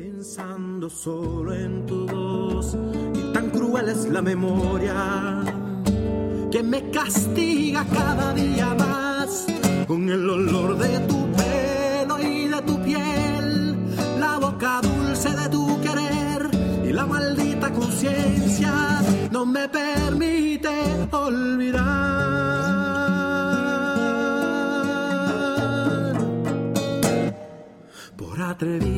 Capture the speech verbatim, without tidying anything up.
Pensando solo en tu voz, y tan cruel es la memoria que me castiga cada día más, con el olor de tu pelo y de tu piel, la boca dulce de tu querer, y la maldita conciencia no me permite olvidar. Por atrevido